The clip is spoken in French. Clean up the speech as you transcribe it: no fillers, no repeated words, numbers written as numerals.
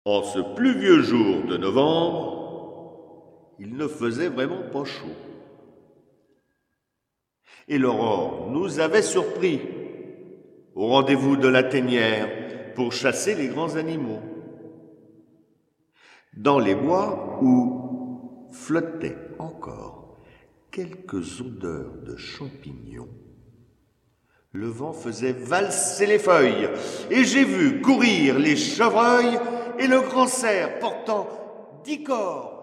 En ce pluvieux jour de novembre, il ne faisait vraiment pas chaud. Et l'aurore nous avait surpris au rendez-vous de la tanière pour chasser les grands animaux. Dans les bois où flottaient encore quelques odeurs de champignons, le vent faisait valser les feuilles et j'ai vu courir les chevreuils et le grand cerf portant 10 corps.